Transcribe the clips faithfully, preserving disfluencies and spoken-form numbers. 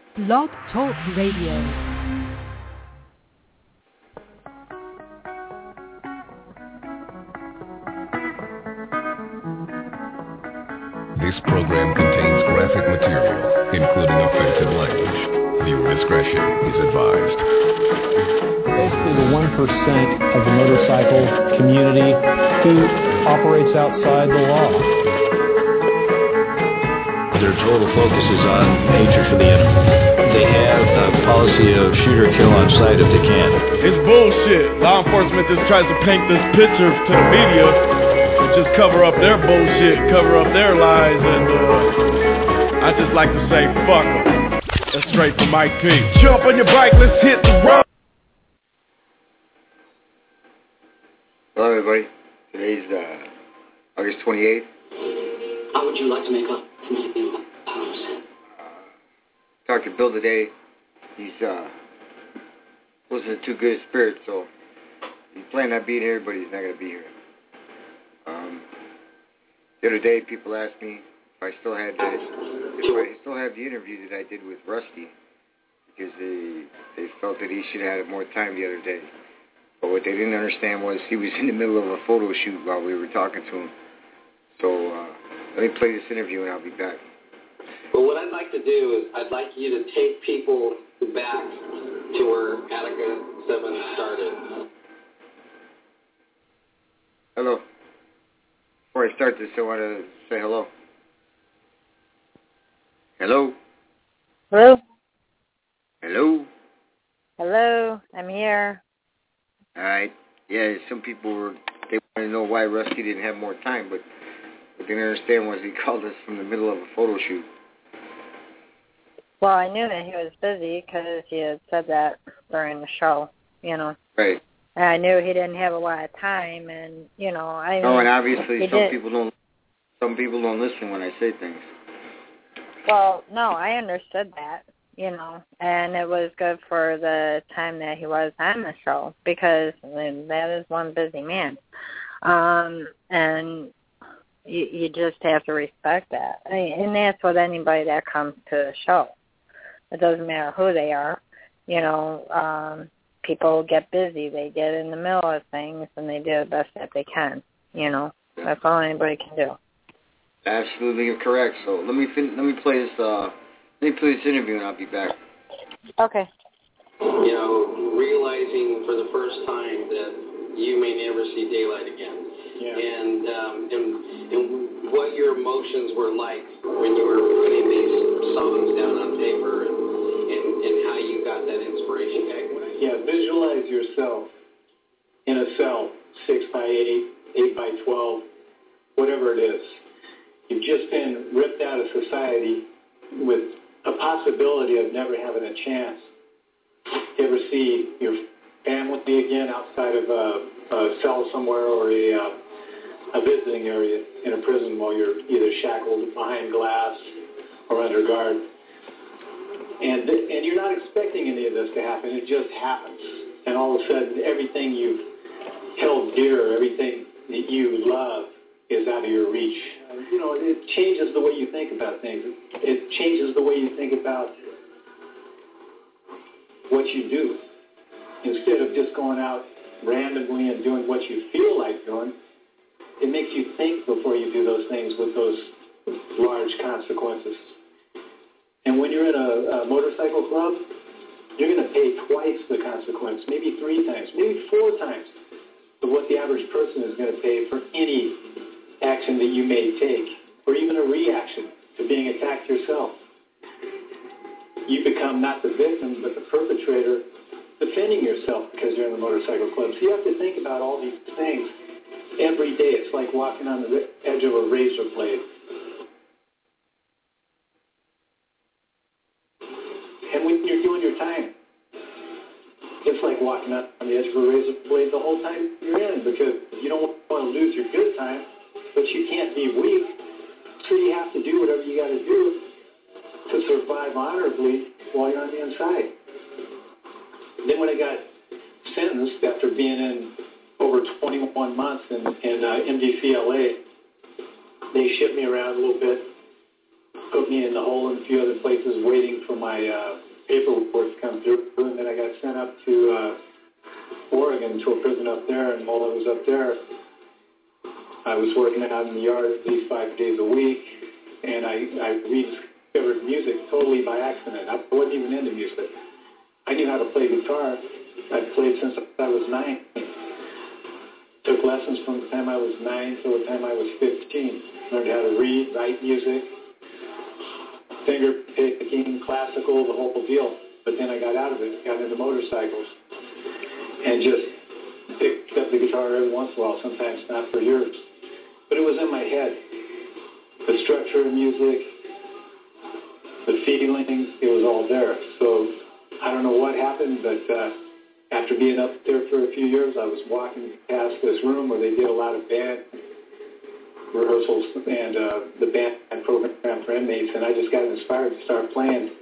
Blog Talk Radio. This program contains graphic material, including offensive language. Viewer discretion is advised. Basically the one percent of the motorcycle community who operates outside the law. Their total focus is on hatred for the enemy. They have a policy of shoot or kill on sight if they can. It's bullshit. Law enforcement just tries to paint this picture to the media and just cover up their bullshit, cover up their lies, and uh, I just like to say, fuck them. That's straight from Mike P. Jump on your bike, let's hit the road. Hello, everybody. Today's uh, August twenty-eighth. How would you like to make up? Talked to Bill today. He's uh, wasn't too good a spirit, so he's planning on being here, but he's not going to be here. Um, the other day, people asked me if I still had that, if I still have the interview that I did with Rusty, because they they felt that he should have had more time the other day. But what they didn't understand was he was in the middle of a photo shoot while we were talking to him. So uh, let me play this interview, and I'll be back. Well, what I'd like to do is I'd like you to take people back to where Attica seven started. Hello. Before I start this, I want to say hello. Hello? Hello? Hello? Hello, I'm here. All right. Yeah, some people were, they want to know why Rusty didn't have more time, but what they didn't understand was he called us from the middle of a photo shoot. Well, I knew that he was busy because he had said that during the show, you know. Right. And I knew he didn't have a lot of time, and, you know, I mean... No, and obviously some did. people don't, some people don't listen when I say things. Well, no, I understood that, you know, and it was good for the time that he was on the show because I mean, that is one busy man. Um, and you, you just have to respect that. I mean, and that's what anybody that comes to the show. It doesn't matter who they are. You know, um, people get busy. They get in the middle of things, and they do the best that they can. You know, that's all anybody can do. Absolutely correct. So let me fin- let me play this. Uh, let me play this interview, and I'll be back. Okay. You know, realizing for the first time that you may never see daylight again. Yeah. And, um, and and what your emotions were like when you were putting these songs down on paper and, and, and how you got that inspiration. Yeah, visualize yourself in a cell, six by eight, eight by twelve, whatever it is. You've just been ripped out of society with a possibility of never having a chance to ever see your family again outside of a, a cell somewhere or a, a visiting area in a prison while you're either shackled behind glass or under guard. And, and you're not expecting any of this to happen. It just happens. And all of a sudden, everything you've held dear, everything that you love is out of your reach. You know, it changes the way you think about things. It changes the way you think about what you do. Instead of just going out randomly and doing what you feel like doing, it makes you think before you do those things with those large consequences. And when you're in a, a motorcycle club, you're going to pay twice the consequence, maybe three times, maybe four times of what the average person is going to pay for any action that you may take, or even a reaction to being attacked yourself. You become not the victim, but the perpetrator defending yourself because you're in the motorcycle club. So you have to think about all these things every day. It's like walking on the edge of a razor blade. And when you're doing your time, it's like walking on the edge of a razor blade the whole time you're in because you don't want to lose your good time, but you can't be weak. So you have to do whatever you got to do to survive honorably while you're on the inside. Then when I got sentenced after being in over twenty-one months in, in uh, M D C L A, they shipped me around a little bit put me in the hole in a few other places waiting for my uh, paperwork to come through. And then I got sent up to uh, Oregon to a prison up there. And while I was up there, I was working out in the yard at least five days a week. And I, I rediscovered music totally by accident. I wasn't even into music. I knew how to play guitar. I'd played since I was nine. Took lessons from the time I was nine till the time I was fifteen. Learned how to read, write music, finger picking, classical, the whole deal. But then I got out of it, got into motorcycles, and just picked up the guitar every once in a while, sometimes not for years. But it was in my head. The structure of music, the feelings, it was all there. So I don't know what happened, but uh, after being up there for a few years, I was walking past this room where they did a lot of band rehearsals and uh, the band program for inmates, and I just got inspired to start playing.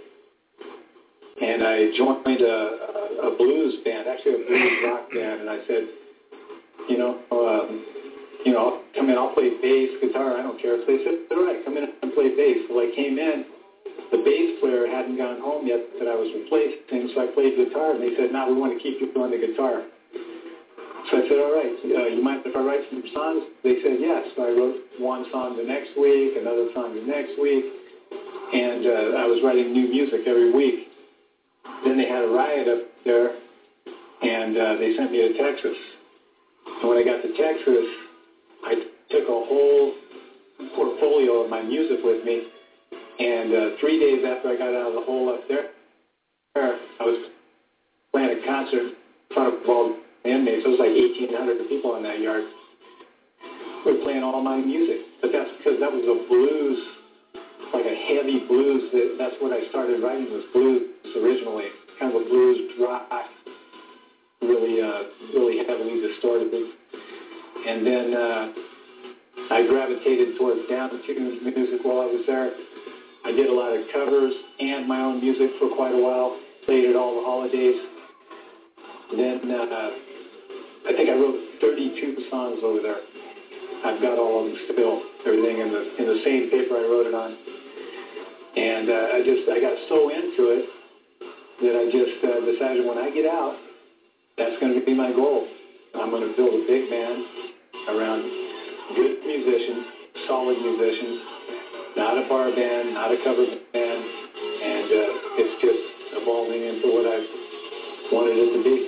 And I joined a, a blues band, actually a blues rock band, and I said, you know, um, you know, I'll come in, I'll play bass, guitar, I don't care. So they said, all right, come in and play bass. So I came in. The bass player hadn't gone home yet that I was replacing, so I played guitar, and they said, no, we want to keep you on the guitar. So I said, all right, uh, you mind if I write some songs? They said, yes. So I wrote one song the next week, another song the next week, and uh, I was writing new music every week. Then they had a riot up there, and uh, they sent me to Texas. And when I got to Texas, I took a whole portfolio of my music with me. And uh, three days after I got out of the hole up there, I was playing a concert in front of all the inmates. It was like eighteen hundred people in that yard. We were playing all my music. But that's because that was a blues, like a heavy blues. That, that's what I started writing was blues originally. Kind of a blues rock, really, uh, really heavily distorted. And then uh, I gravitated towards down-tuned music while I was there. I did a lot of covers and my own music for quite a while, played at all the holidays. Then uh, I think I wrote thirty-two songs over there. I've got all of them still, everything in the in the same paper I wrote it on. And uh, I just, I got so into it that I just uh, decided when I get out, that's going to be my goal. I'm going to build a big band around good musicians, solid musicians, not a bar band, not a cover band, and uh, it's just evolving into what I wanted it to be.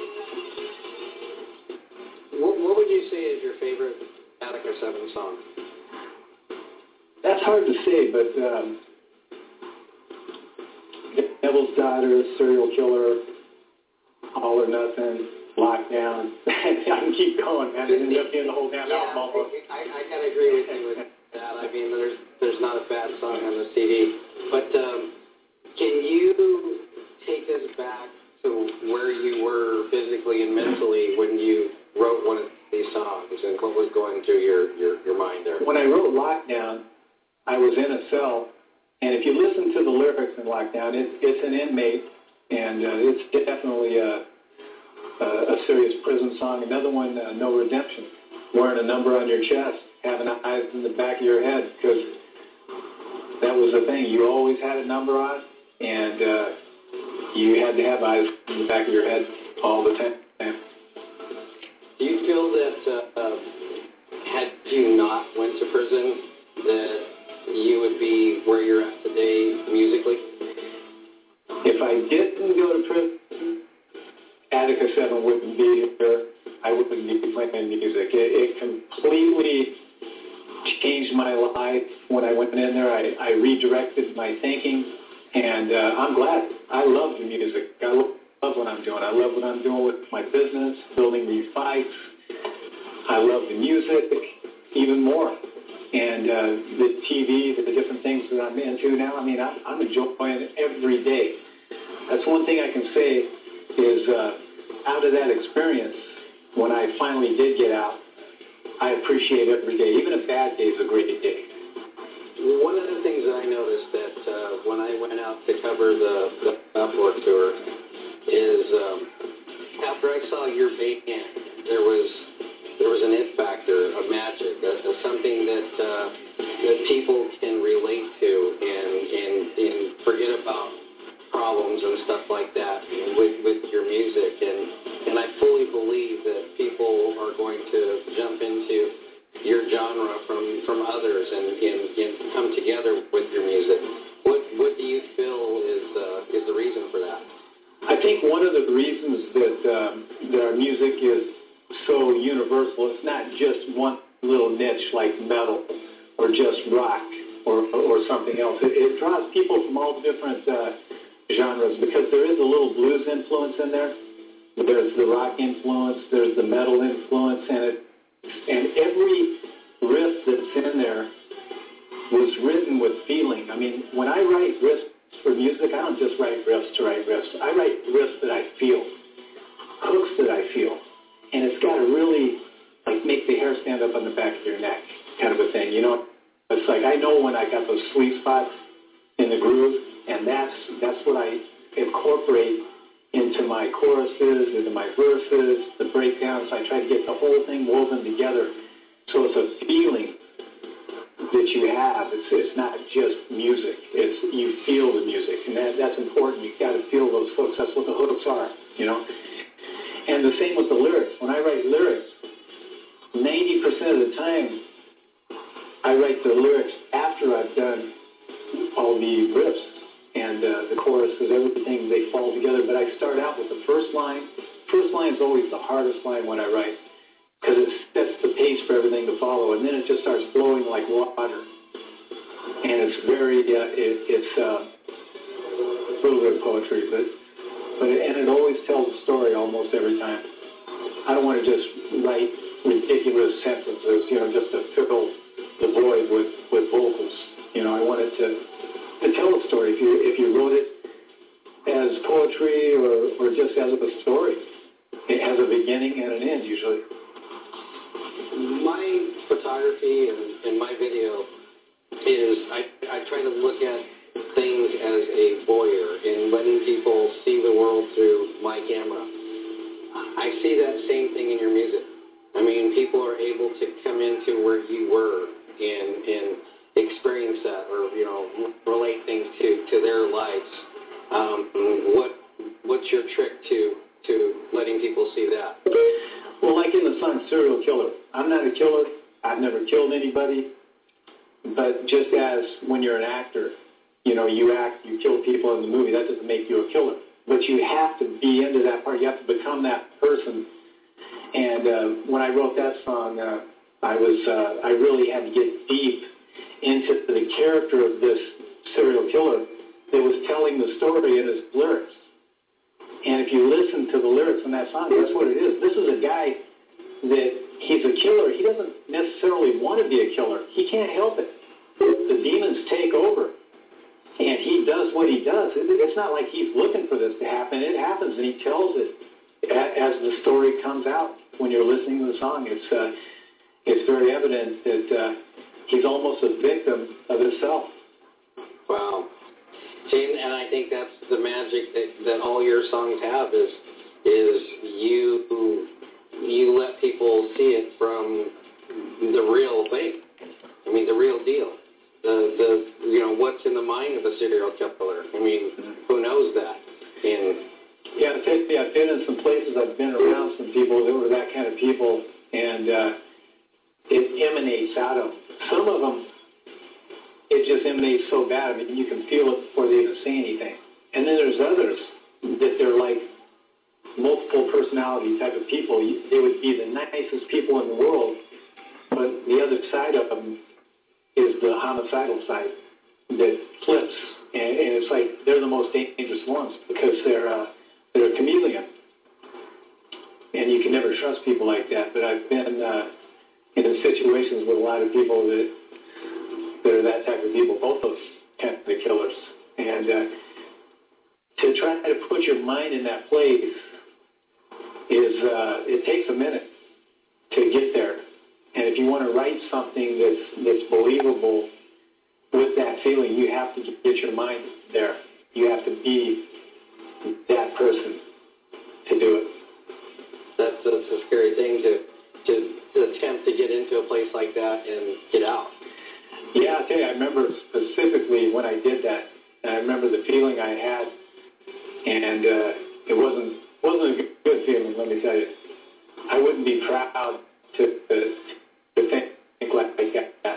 What, what would you say is your favorite Attica seven song? That's hard to say, but um, Devil's Daughter, Serial Killer, All or Nothing, Lockdown. I can keep going, man. It ended up being the whole damn yeah, album almost. I, I kind of agree with you with that. I mean, there's there's not a bad song on the C D. But um, can you take us back to where you were physically and mentally when you wrote one of these songs, and what was going through your, your, your mind there? When I wrote Lockdown, I was in a cell, and if you listen to the lyrics in Lockdown, it, it's an inmate, and uh, it's definitely a, a, a serious prison song. Another one, uh, No Redemption, wearing a number on your chest, having eyes in the back of your head, because that was the thing. You always had a number on, and uh, you had to have eyes in the back of your head all the time. Do you feel that uh, uh, had you not went to prison, that you would be where you're at today musically? If I didn't go to prison, Attica seven wouldn't be here. I wouldn't be playing music. It, it completely changed my life when I went in there. I, I redirected my thinking, and uh, I'm glad. I love the music. I love love what I'm doing. I love what I'm doing with my business, building these bikes. I love the music even more. And uh, the T V, the different things that I'm into now, I mean, I'm, I'm enjoying it every day. That's one thing I can say is uh, out of that experience, when I finally did get out, I appreciate every day. Even a bad day is a great day. One of the things that I noticed that uh, when I went out to cover the, the Outdoor Tour is um, after I saw your band, there was there was an it factor, a magic, a, a something that uh, that people can relate to, and albums and stuff like that with, with your music, and, and I fully believe that people are going to jump into your genre from, from others and, and, and come together with your music. What what do you feel is uh, is the reason for that? I think one of the reasons that um, that our music is so universal, it's not just one little niche like metal or just rock or or something else. It, it draws people from all different uh, genres because there is a little blues influence in there. There's the rock influence. There's the metal influence, and it and every riff that's in there was written with feeling. I mean, when I write riffs for music, I don't just write riffs to write riffs. I write riffs that I feel, hooks that I feel, and it's got to really like make the hair stand up on the back of your neck, kind of a thing. You know, it's like I know when I got those sweet spots in the groove, and that's that's what I incorporate into my choruses, into my verses, the breakdowns. I try to get the whole thing woven together, so it's a feeling that you have. It's it's not just music. It's you feel the music, and that that's important. You got to feel those hooks. That's what the hooks are, you know. And the same with the lyrics. When I write lyrics, ninety percent of the time, I write the lyrics after I've done all the riffs and uh, the choruses, everything. They fall together. But I start out with the first line. First line is always the hardest line when I write, because it sets the pace for everything to follow, and then it just starts flowing like water. And it's very, uh, it, it's uh, a little bit of poetry, but, but it, and it always tells a story almost every time. I don't want to just write ridiculous sentences, you know, just to fill the void with, with vocals. You know, I want it to, to tell a story. If you, if you wrote it as poetry or, or just as a story, it has a beginning and an end usually. My photography and, and my video is I, I try to look at things as a voyeur and letting people see the world through my camera. I see that same thing in your music. I mean, people are able to come into where you were and, and experience that, or, you know, relate things to, to their lives. Um, what what's your trick to, to letting people see that? Well, like in the song Serial Killer, I'm not a killer. I've never killed anybody. But just as when you're an actor, you know, you act, you kill people in the movie, that doesn't make you a killer. But you have to be into that part. You have to become that person. And uh, when I wrote that song, uh, I was uh, I really had to get deep into the character of this serial killer that was telling the story in his lyrics. And if you listen to the lyrics in that song, that's what it is. This is a guy that he's a killer. He doesn't necessarily want to be a killer. He can't help it. The demons take over, and he does what he does. It's not like he's looking for this to happen. It happens, and he tells it as the story comes out. When you're listening to the song, it's uh, it's very evident that uh, he's almost a victim of himself. Wow. See, and I think that's the magic that, that all your songs have is is you you let people see it from the real thing. I mean, the real deal. The the you know what's in the mind of a serial killer. I mean, who knows that? And yeah, I've been, I've been in some places. I've been around some people that were that kind of people, and uh, it emanates out of some of them. It just emanates so bad. I mean, you can feel it before they even say anything. And then there's others that they're like multiple personality type of people. They would be the nicest people in the world, but the other side of them is the homicidal side that flips. And, and it's like they're the most dangerous ones because they're uh, they're a chameleon. And you can never trust people like that. But I've been uh, in situations with a lot of people that that are that type of people, both those kind of killers. And uh, to try to put your mind in that place is, uh, it takes a minute to get there. And if you want to write something that's, that's believable with that feeling, you have to get your mind there. You have to be that person to do it. That's, that's a scary thing to, to, to attempt to get into a place like that and get out. Yeah, I'll tell you, I remember specifically when I did that, and I remember the feeling I had and uh, it wasn't wasn't a good feeling. Let me tell you, I wouldn't be proud to to, to think like that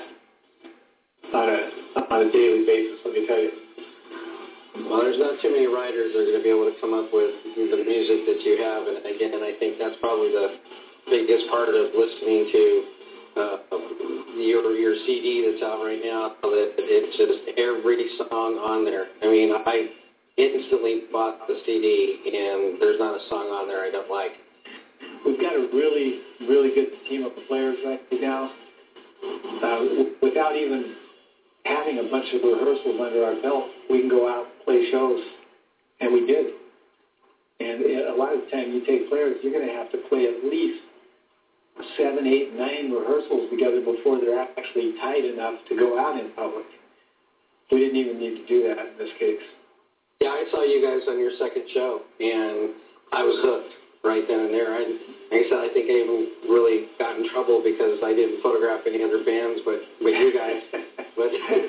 on a on a daily basis. Let me tell you. Well, there's not too many writers that are going to be able to come up with the music that you have, and again, I think that's probably the biggest part of listening to uh, your your C D that's out right now. That it's just every song on there. I mean, I instantly bought the C D, and there's not a song on there I don't like. We've got a really, really good team of players right now. Uh, without even having a bunch of rehearsals under our belt, we can go out and play shows, and we did. And a lot of the time you take players, you're going to have to play at least seven, eight, nine rehearsals together before they're actually tight enough to go out in public. We didn't even need to do that in this case. Yeah, I saw you guys on your second show, and I was hooked right then and there. I, like I said, I think I even really got in trouble because I didn't photograph any other bands but, but you guys. but,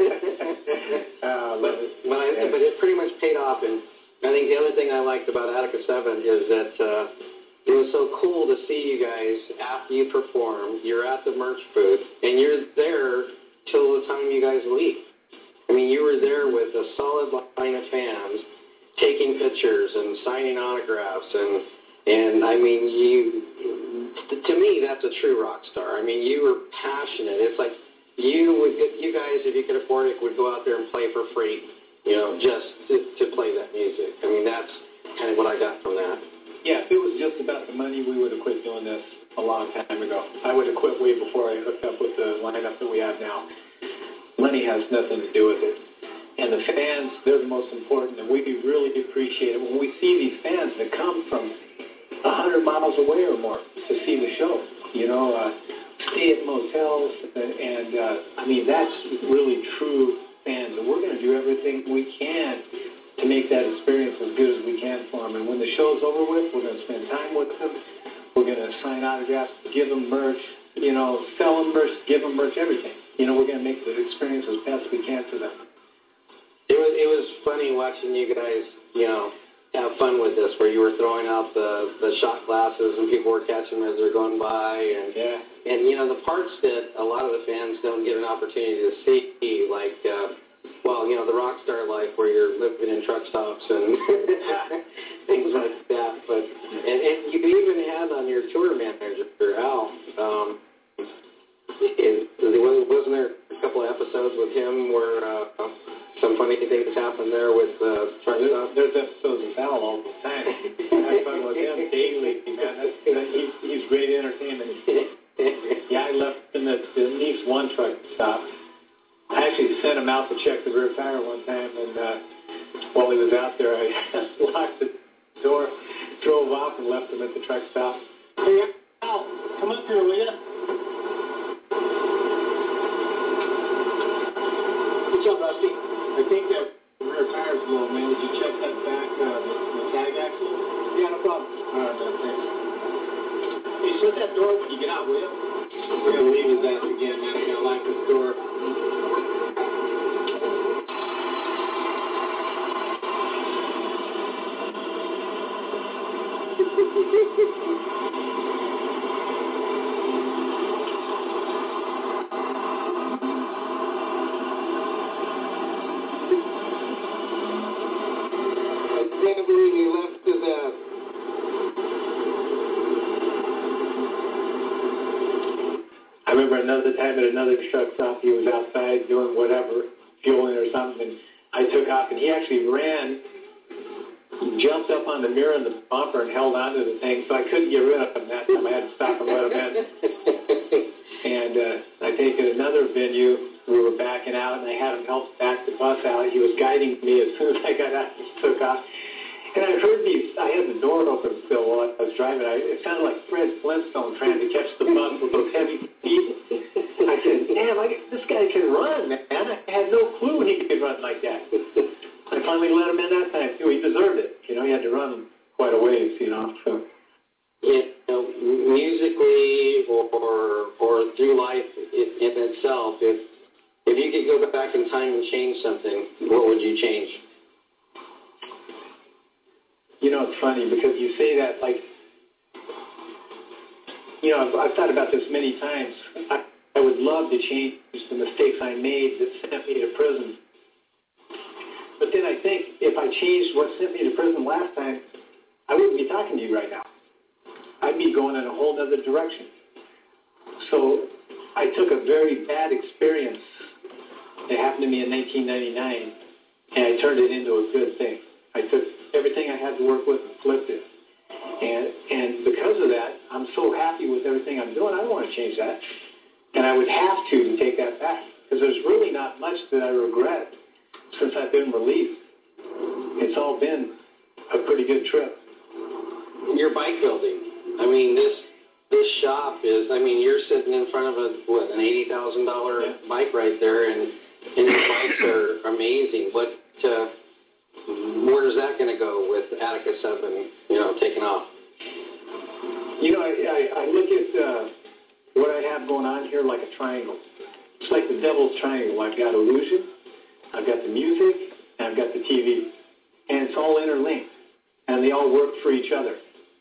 uh, but, but, I, but it pretty much paid off, and I think the other thing I liked about Attica seven is that uh, it was so cool to see you guys after you perform. You're at the merch booth, and you're there till the time you guys leave. I mean, you were there with a solid line of fans taking pictures and signing autographs, and and I mean, you to me that's a true rock star. I mean, you were passionate. It's like you would, you guys, if you could afford it, would go out there and play for free, you know, just to, to play that music. I mean, that's kind of what I got from that. Yeah, if it was just about the money, we would have quit doing this a long time ago. I would have quit way before I hooked up with the lineup that we have now. Money has nothing to do with it. And the fans, they're the most important, and we really appreciate it. When we see these fans that come from one hundred miles away or more to see the show, you know, uh, stay at motels, and, and uh, I mean, that's really true fans. And we're going to do everything we can to make that experience as good as we can for them. And when the show's over with, we're going to spend time with them. We're going to sign autographs, give them merch, you know, sell them merch, give them merch, everything. You know, we're going to make the experience as best we can for them. It was it was funny watching you guys, you know, have fun with this, where you were throwing out the, the shot glasses and people were catching them as they're going by, and yeah. and you know the parts that a lot of the fans don't get an opportunity to see, like uh, well, you know, the rock star life where you're living in truck stops and things like that. But and, and you even had on your tour manager Al. Um, Is, wasn't there a couple of episodes with him where uh, some funny things happened there with uh, truck there's, stuff? There's episodes with Al all the time. I have fun with him daily, man. That's, that, he's, he's great entertainment. Yeah, I left him at at least one truck stop. I actually sent him out to check the rear tire one time, and uh, while he was out there, I locked the door, drove off, and left him at the truck stop. Hey, Al, come up here, will you? What's up, Rusty? I think that rear tire's a little, man. Would you check that back, uh, the, the tag axle? Yeah, no problem. All right, man, thanks. Hey, shut that door when you get out, will you? We're going to leave his ass again, man. I'm going to lock this door. Another time at another truck stop, he was outside doing whatever, fueling or something, and I took off, and he actually ran, jumped up on the mirror and the bumper and held onto the thing, so I couldn't get rid of him that time. I had to stop and let him in. And uh, I think at another venue, we were backing out, and I had him help back the bus out. He was guiding me as soon as I got out and took off. And I heard these, I had the door open still while I was driving. I, it sounded like Fred Flintstone trying to catch the bus with those heavy feet. I said, damn, I, this guy can run, man. I had no clue he could run like that. I finally let him in that time, too. He deserved it. You know, he had to run quite a ways, you know. So. You know, musically or, or, or through life in, in itself, if, if you could go back in time and change something, what would you change? You know, it's funny because you say that like, you know, I've, I've thought about this many times. I, I would love to change the mistakes I made that sent me to prison. But then I think if I changed what sent me to prison last time, I wouldn't be talking to you right now. I'd be going in a whole other direction. So I took a very bad experience that happened to me in nineteen ninety-nine, and I turned it into a good thing. I took everything I had to work with and flipped it. And and because of that, I'm so happy with everything I'm doing, I don't want to change that. And I would have to to take that back, because there's really not much that I regret since I've been released. It's all been a pretty good trip. Your bike building. I mean, this this shop is, I mean, you're sitting in front of a, what, an eighty thousand dollars yeah. bike right there, and, and your bikes are amazing. What, uh, where is that going to go with Attica seven, you know, taking off? You know, I, I, I look at uh, what I have going on here like a triangle. It's like the devil's triangle. I've got illusion, I've got the music, and I've got the T V. And it's all interlinked, and they all work for each other.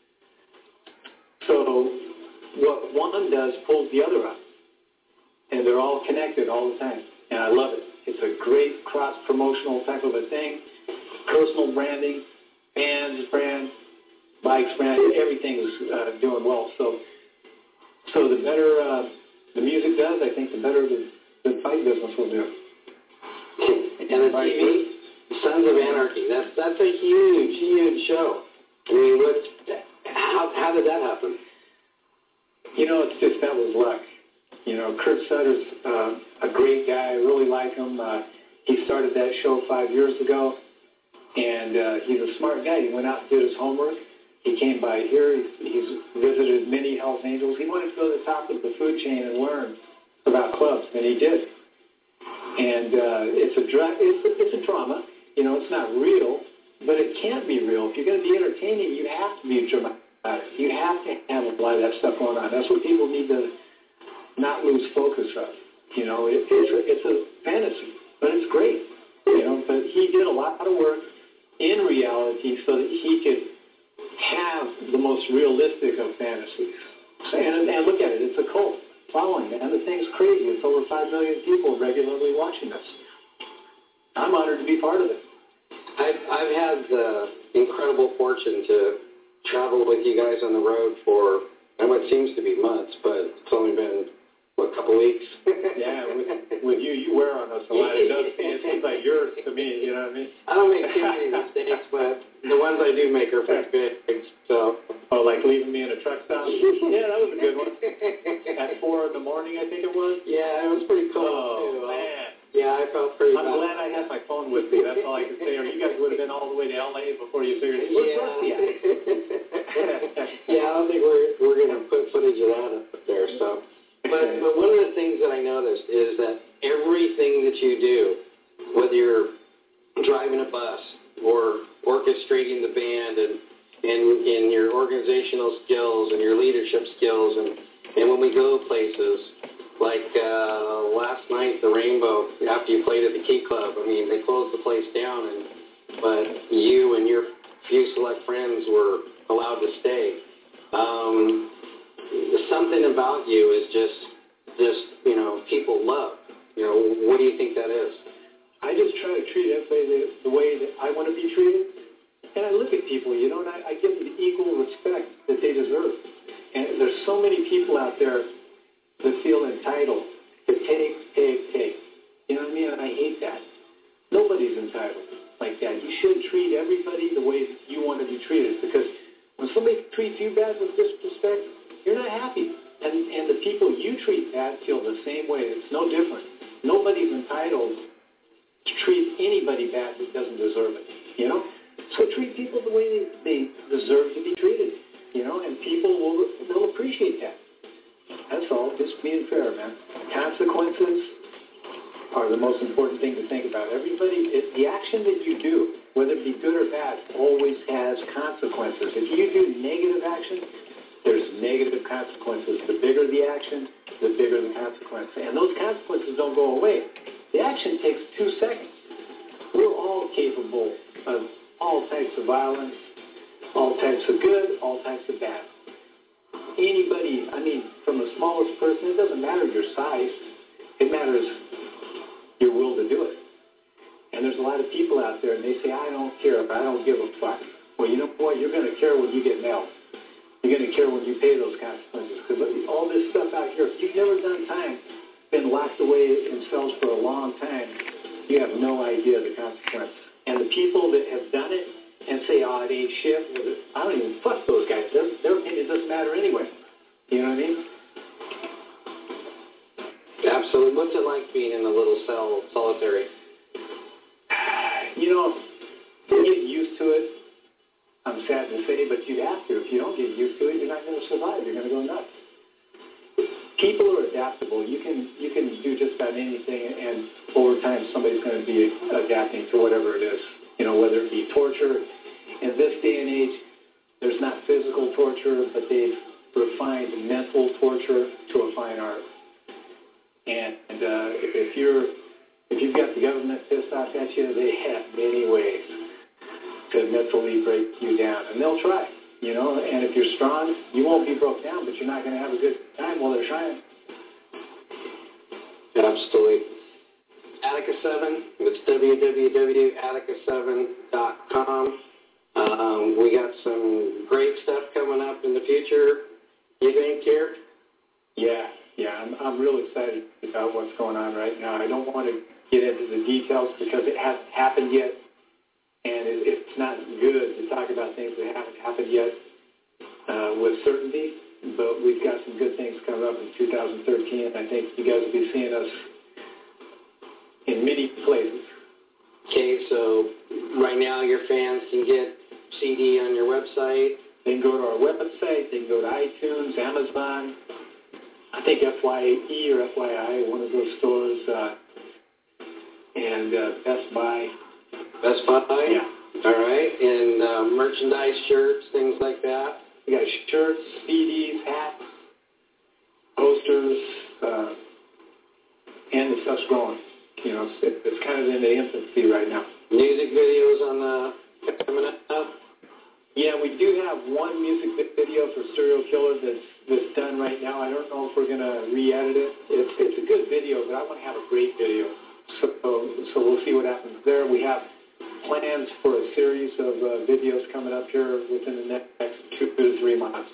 So what one does pulls the other up, and they're all connected all the time, and I love it. It's a great cross-promotional type of a thing. Personal branding, bands brand, bikes brand, everything is uh, doing well. So so the better uh, the music does, I think the better the, the bike business will do. And the T V? Sons of Anarchy. That's that's a huge, huge show. I mean, what? How how did that happen? You know, it's just that was luck. You know, Kurt Sutter's uh, a great guy. I really like him. Uh, he started that show five years ago, and uh, he's a smart guy. He went out and did his homework. He came by here. He's, he's visited many Hells Angels. He wanted to go to the top of the food chain and learn about clubs, and he did. And uh, it's a dra- it's a, it's a drama. You know, it's not real, but it can't be real. If you're going to be entertaining, you have to be dramatic. You have to have a lot of that stuff going on. That's what people need to not lose focus of. You know, it, it's, a, it's a fantasy, but it's great. You know, but he did a lot of work in reality so that he could have the most realistic of fantasies. And, and look at it, it's a cult following, and the thing's crazy. It's over five million people regularly watching this. I'm honored to be part of it. I've, I've had the incredible fortune to travel with you guys on the road for and what seems to be months, but it's only been, what, a couple weeks? Yeah, with, with you, you wear on us a lot. It does. It seems like yours to me, you know what I mean? I don't make too many mistakes, but the ones I do make are pretty big, so. Oh, like leaving me in a truck stop? Yeah, that was a good one. At four in the morning, I think it was? Yeah, it was pretty cool, oh, too. Oh, man. Yeah, I felt pretty I'm bad. glad I had my phone with me. That's all I can say. Or you guys would have been all the way to L A before you figured it was yeah. Rusty at. Yeah, I don't think we're we're going to put footage of that up there. So, but but one of the things that I noticed is that everything that you do, whether you're driving a bus or orchestrating the band and and in your organizational skills and your leadership skills and and when we go places. Like uh, last night, the Rainbow, after you played at the Key Club, I mean, they closed the place down, and but you and your few select friends were allowed to stay. Um, something about you is just, just you know, people love. You know, what do you think that is? I just try to treat everybody the, the way that I want to be treated, and I look at people, you know, and I, I give them the equal respect that they deserve. And there's so many people out there that feel entitled to take, take, take. You know what I mean? And I hate that. Nobody's entitled like that. You should treat everybody the way that you want to be treated, because when somebody treats you bad with disrespect, you're not happy. And and the people you treat bad feel the same way. It's no different. Nobody's entitled to treat anybody bad that doesn't deserve it, you know? So treat people the way they, they deserve to be treated, you know, and people will, will appreciate that. That's all, just being fair, man. Consequences are the most important thing to think about. Everybody, it, the action that you do, whether it be good or bad, always has consequences. If you do negative action, there's negative consequences. The bigger the action, the bigger the consequence. And those consequences don't go away. The action takes two seconds. We're all capable of all types of violence, all types of good, all types of bad. Anybody, I mean, from the smallest person, it doesn't matter your size. It matters your will to do it. And there's a lot of people out there, and they say, I don't care, I don't give a fuck. Well, you know what? You're going to care when you get nailed. You're going to care when you pay those consequences. Because all this stuff out here, if you've never done time, been locked away in cells for a long time, you have no idea the consequence. And the people that have done it and say, oh, it ain't shit, I don't even fuck those guys. Their, their opinion doesn't matter anyway. You know what I mean? Absolutely. What's it like being in a little cell, solitary? You know, you get used to it. I'm sad to say, but you have to. If you don't get used to it, you're not going to survive. You're going to go nuts. People are adaptable. You can you can do just about anything, and over time, somebody's going to be adapting to whatever it is. You know, whether it be torture. In this day and age, there's not physical torture, but they've refined mental torture to a fine art. And, and uh, if you're if you've got the government pissed off at you, they have many ways to mentally break you down, and they'll try, you know, and if you're strong, you won't be broke down, but you're not going to have a good time while they're trying. Absolutely. Attica seven, it's w w w dot attica seven dot com. Um, we got some great stuff coming up in the future, you think, here? Yeah, yeah, I'm, I'm really excited about what's going on right now. I don't want to get into the details because it hasn't happened yet. And it, it's not good to talk about things that haven't happened yet uh, with certainty, but we've got some good things coming up in two thousand thirteen, and I think you guys will be seeing us in many places. Okay, so right now your fans can get C D on your website. They can go to our website, they can go to iTunes, Amazon, I think F Y E or F Y I, one of those stores, uh, and uh, Best Buy. Best Buy? Yeah. All right. And uh, merchandise, shirts, things like that? We got shirts, C Ds, hats, posters, uh, and the stuff's growing. You know, it's, it's kind of in the infancy right now. Music videos on the coming up? Yeah, we do have one music video for Serial Killer that's, that's done right now. I don't know if we're going to re-edit it. It's, it's a good video, but I want to have a great video. So, so we'll see what happens there. We have plans for a series of uh, videos coming up here within the next two to three months.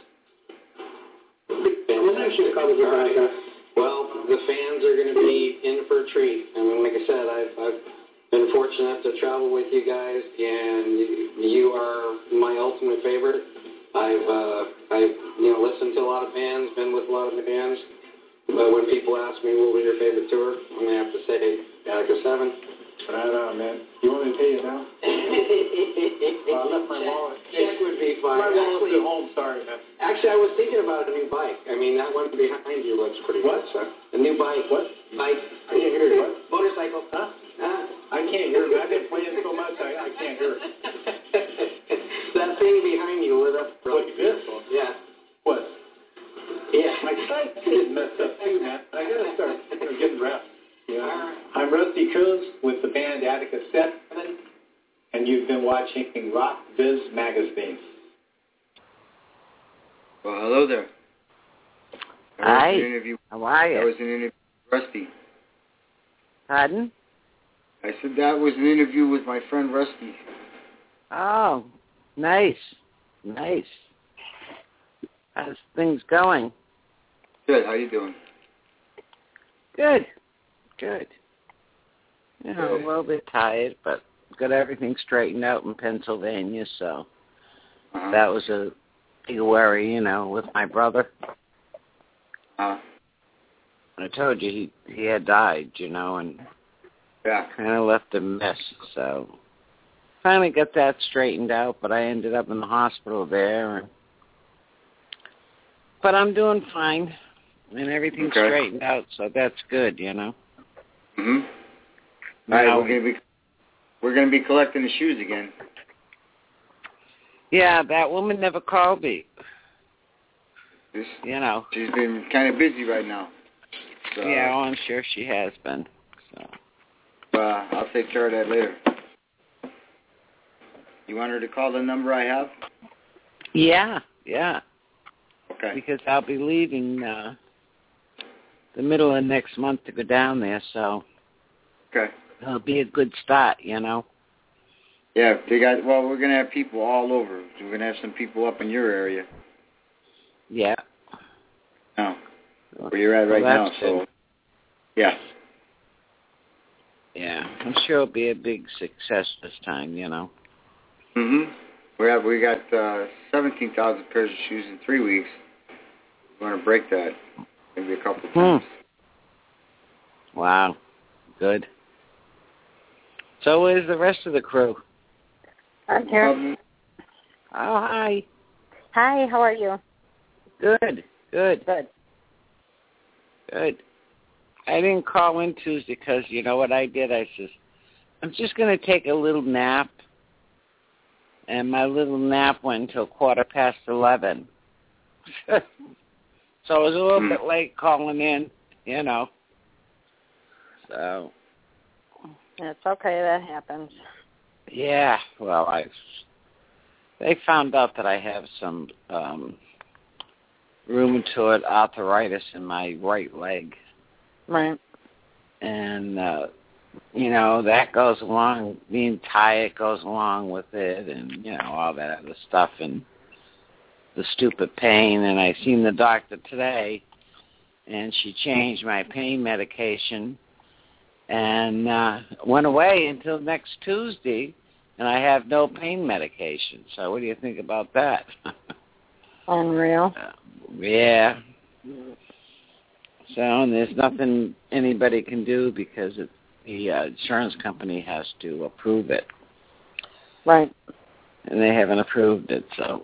Well, right. Well, the fans are going to be in for a treat. I mean, like I said, I've, I've been fortunate enough to travel with you guys, and you are my ultimate favorite. I've, uh, I've you know, listened to a lot of bands, been with a lot of bands. But when people ask me what was your favorite tour, I'm going to have to say Attica seven. Right on, man. You want me to pay you now? Well, I left my wallet. Check would be fine. My wallet's at home. Sorry, man. Actually, I was thinking about a new bike. I mean, that one behind you looks pretty what? good. What? A new bike. What? Bike. I can't hear you. What? Motorcycle. Huh? Huh? I can't hear you. I've been playing so much, I, I can't hear it. That thing behind you lit up. Like this? Yeah. What? Yeah. My sight is messed up too, man. I gotta start you know, getting rest. Yeah. Right. I'm Rusty Coons with the band Attica seven, and you've been watching Rock Biz Magazine. Well, hello there. Hi. Interview. How are you? That was an interview with Rusty. Pardon? I said that was an interview with my friend Rusty. Oh, nice. Nice. How's things going? Good. How you doing? Good. Good. You know, Good. a little bit tired, but got everything straightened out in Pennsylvania, so uh-huh. that was a big worry, you know, with my brother. Uh-huh. I told you he, he had died, you know, and yeah. kind of left a mess, so finally got that straightened out, but I ended up in the hospital there. And, but I'm doing fine, and everything's okay. straightened out, so that's good, you know. Mhm. All right, we're gonna be we're gonna be collecting the shoes again. Yeah, that woman never called me. This, you know, she's been kind of busy right now. So, yeah, well, I'm sure she has been. So, uh, I'll take care of that later. You want her to call the number I have? Yeah, yeah. Okay. Because I'll be leaving uh, the middle of next month to go down there, so okay. It'll be a good start, you know. Yeah, they got. Well, we're gonna have people all over. We're gonna have some people up in your area. Yeah. No, where you're at right well, now. So, good. yeah. Yeah, I'm sure it'll be a big success this time, you know. Mhm. We have. We got uh, seventeen thousand pairs of shoes in three weeks. We're gonna break that maybe a couple of times. Hmm. Wow. Good. So where's the rest of the crew? I'm here. Um, oh, hi. Hi, how are you? Good, good. Good. Good. I didn't call in Tuesday because, you know what I did? I said, I'm just going to take a little nap. And my little nap went until quarter past eleven. So I was a little mm. bit late calling in, you know. So. It's okay, that happens. Yeah, well, I they found out that I have some um, rheumatoid arthritis in my right leg. Right. And, uh, you know, that goes along, being tired goes along with it and, you know, all that other stuff and the stupid pain. And I seen the doctor today, and she changed my pain medication and uh, went away until next Tuesday, and I have no pain medication. So what do you think about that? Unreal. Uh, yeah. So and there's nothing anybody can do because it, the uh, insurance company has to approve it. Right. And they haven't approved it, so.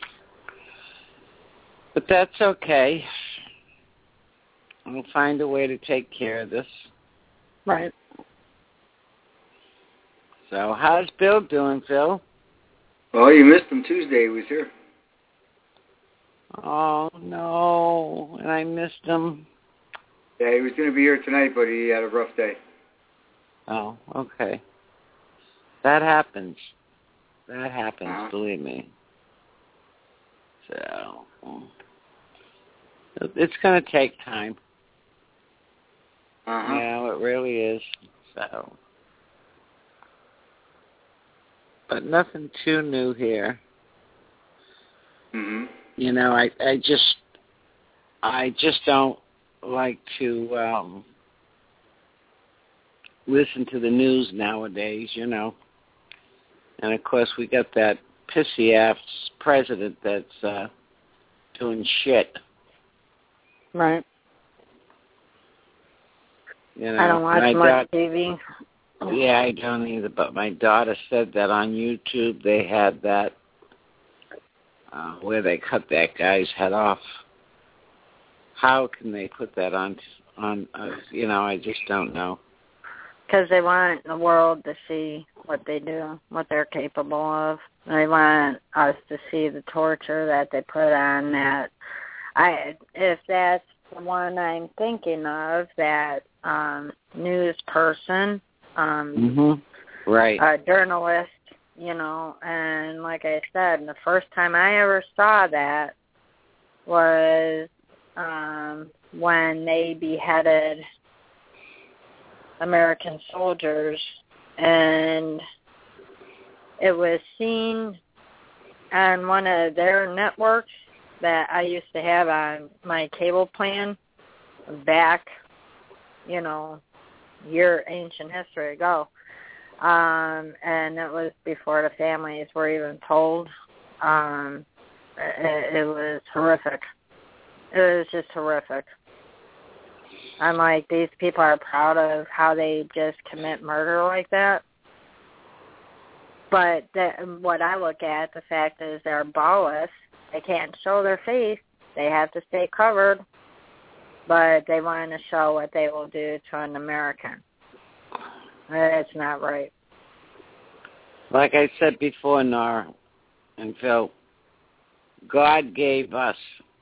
But that's okay. I'll find a way to take care of this. Right. So how's Bill doing, Phil? Well, you missed him Tuesday. He was here. Oh, no. And I missed him. Yeah, he was going to be here tonight, but he had a rough day. Oh, okay. That happens. That happens, uh-huh. believe me. So, it's going to take time. Uh-huh. Yeah, it really is. So, but nothing too new here. Mhm. You know, I I just I just don't like to um, listen to the news nowadays. You know, and of course we got that pissy ass president that's uh, doing shit. Right. You know, I don't watch much daughter, T V. Yeah, I don't either. But my daughter said that on YouTube they had that uh, where they cut that guy's head off. How can they put that on? On uh, you know, I just don't know. Because they want the world to see what they do, what they're capable of. They want us to see the torture that they put on that. I if that's the one I'm thinking of, that um, news person, um, mm-hmm. right, a journalist, you know, and like I said, the first time I ever saw that was um, when they beheaded American soldiers, and it was seen on one of their networks that I used to have on my cable plan back, you know, year ancient history ago. Um, and it was before the families were even told. Um, it, it was horrific. It was just horrific. I'm like, these people are proud of how they just commit murder like that. But that, what I look at, the fact is they're ballless. They can't show their face. They have to stay covered. But they want to show what they will do to an American. That's not right. Like I said before, Nora and Phil, God gave us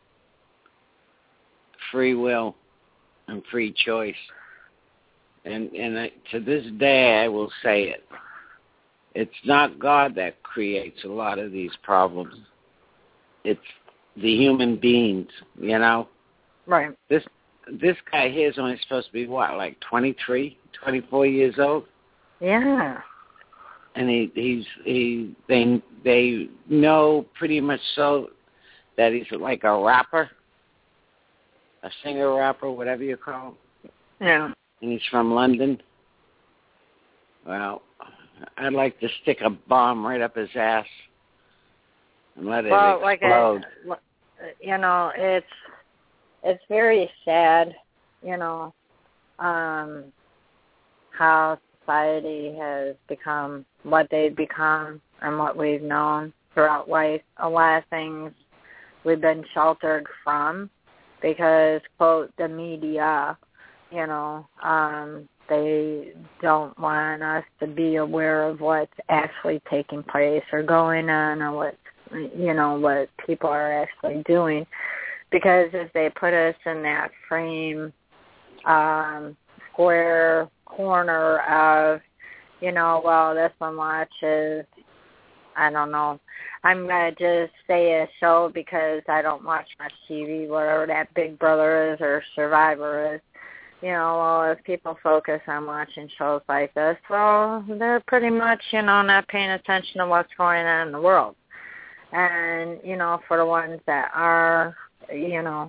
free will and free choice. And, and to this day, I will say it. It's not God that creates a lot of these problems. it's the human beings, you know. Right. This this guy here is only supposed to be what, like twenty-three, twenty-four years old. Yeah. And he he's he they they know pretty much so that he's like a rapper, a singer rapper, whatever you call him. Yeah. And he's from London. Well, I'd like to stick a bomb right up his ass and let well, it explode. Like a, you know, it's it's very sad, you know, um, how society has become what they've become and what we've known throughout life. A lot of things we've been sheltered from because, quote, the media, you know, um, they don't want us to be aware of what's actually taking place or going on or what, you know, what people are actually doing. Because if they put us in that frame, um, square corner of, you know, well, this one watches, I don't know, I'm going to just say a show because I don't watch much T V, whatever that Big Brother is or Survivor is. You know, well, if people focus on watching shows like this, well, they're pretty much, you know, not paying attention to what's going on in the world. And, you know, for the ones that are, you know,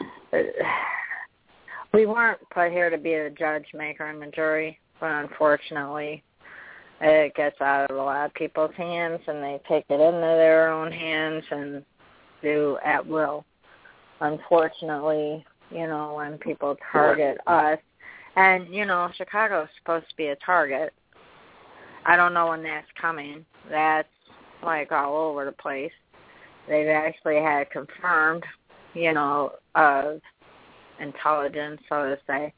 we weren't put here to be the judge, maker, and the jury, but unfortunately it gets out of a lot of people's hands and they take it into their own hands and do at will. Unfortunately, you know, when people target us, and, you know, Chicago's supposed to be a target. I don't know when that's coming. That's, like, all over the place. They've actually had confirmed, you know, of intelligence, so to say.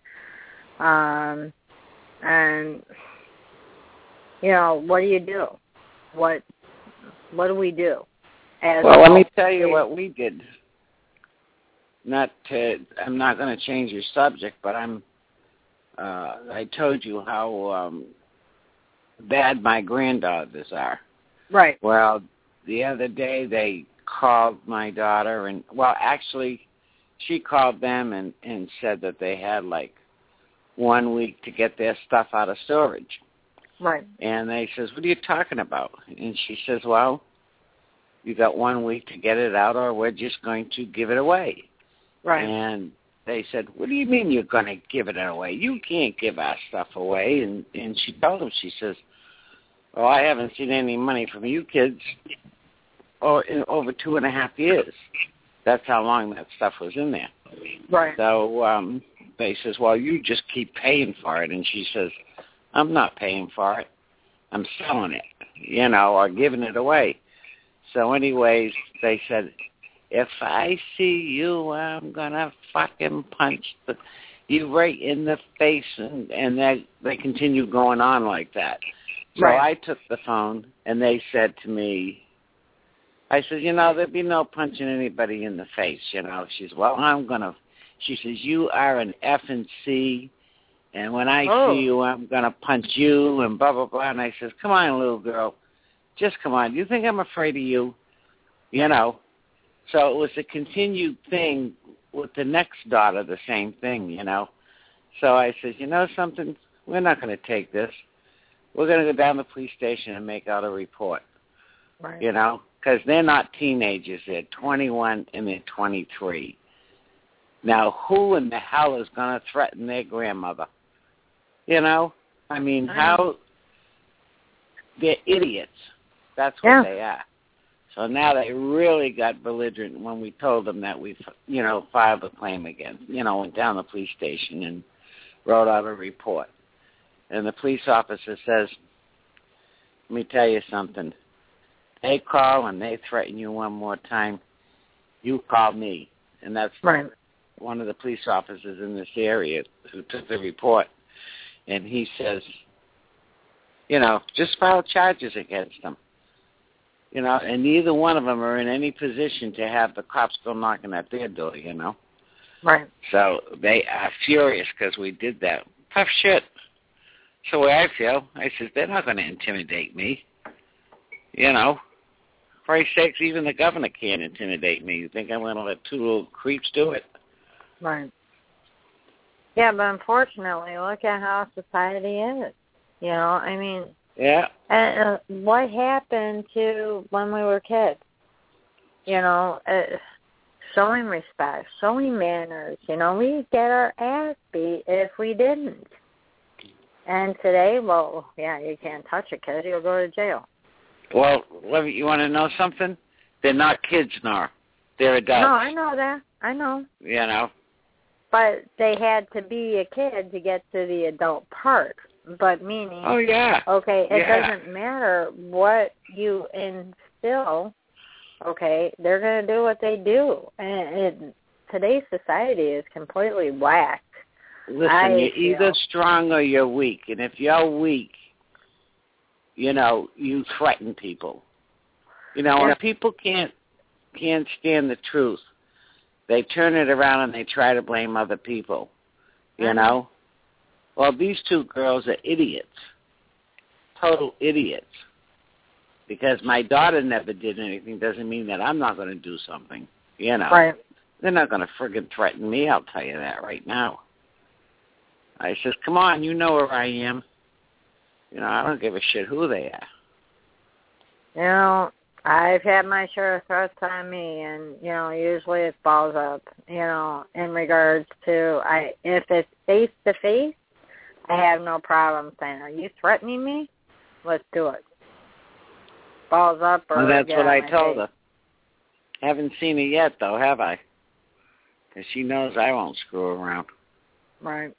Um, and, you know, what do you do? What What do we do? As well, let me tell you what we did. Not to, I'm not going to change your subject, but I'm. Uh, I told you how um, bad my granddaughters are. Right. Well, the other day they called my daughter, and well, actually, she called them and, and said that they had like one week to get their stuff out of storage. Right. And they says, "What are you talking about?" And she says, "Well, you got one week to get it out, or we're just going to give it away." Right. And they said, "What do you mean you're going to give it away? You can't give our stuff away." And and she told them, she says, "Well, I haven't seen any money from you kids or in over two and a half years." That's how long that stuff was in there. Right. So um, they says, "Well, you just keep paying for it." And she says, "I'm not paying for it. I'm selling it, you know, or giving it away." So anyways, they said, "If I see you, I'm going to fucking punch the, you right in the face." And, and they, they continue going on like that. So right. I took the phone, and they said to me, I said, "You know, there'd be no punching anybody in the face, you know." She says, "Well, I'm going to," she says, "You are an F and C, and when I oh. see you, I'm going to punch you," and blah, blah, blah. And I says, "Come on, little girl. Just come on. You think I'm afraid of you?" You know. So it was a continued thing with the next daughter, the same thing, you know. So I said, "You know something? We're not going to take this. We're going to go down to the police station and make out a report." Right. You know, because they're not teenagers. They're twenty-one and they're twenty-three. Now, who in the hell is going to threaten their grandmother? You know? I mean, I how... They're idiots. That's what yeah. they are. So now they really got belligerent when we told them that we, you know, filed a claim again. You know, went down to the police station and wrote out a report. And the police officer says, "Let me tell you something. They call and they threaten you one more time, you call me." And that's right. one of the police officers in this area who took the report. And he says, you know, just file charges against them. You know, and neither one of them are in any position to have the cops go knocking at their door, you know. Right. So they are furious because we did that. Tough shit. So the way I feel, I says, they're not going to intimidate me. You know, For Christ's sakes, even the governor can't intimidate me. You think I'm going to let two little creeps do it? Right. Yeah, but unfortunately, look at how society is. You know, I mean... Yeah. And uh, what happened to when we were kids? You know, uh, showing respect, showing manners. You know, we'd get our ass beat if we didn't. And today, well, yeah, you can't touch a kid. You'll go to jail. Well, you want to know something? They're not kids now. They're adults. No, I know that. I know. You know. But they had to be a kid to get to the adult part. But meaning, oh yeah, okay, it yeah. doesn't matter what you instill. Okay, they're going to do what they do, and it, today's society is completely whacked. Listen, I you're feel. either strong or you're weak, and if you're weak, you know you threaten people. You know, yeah. when people can't can't stand the truth, they turn it around and they try to blame other people. You mm-hmm. know. Well, these two girls are idiots, total idiots. Because my daughter never did anything doesn't mean that I'm not going to do something, you know. Right. They're not going to friggin' threaten me, I'll tell you that right now. I says, come on, you know where I am. You know, I don't give a shit who they are. You know, I've had my share of threats on me, and, you know, usually it falls up, you know, in regards to, I if it's face-to-face, I have no problem saying, are you threatening me? Let's do it. Balls up or... Well, that's what I told face. her. Haven't seen her yet, though, have I? Because she knows I won't screw around. Right.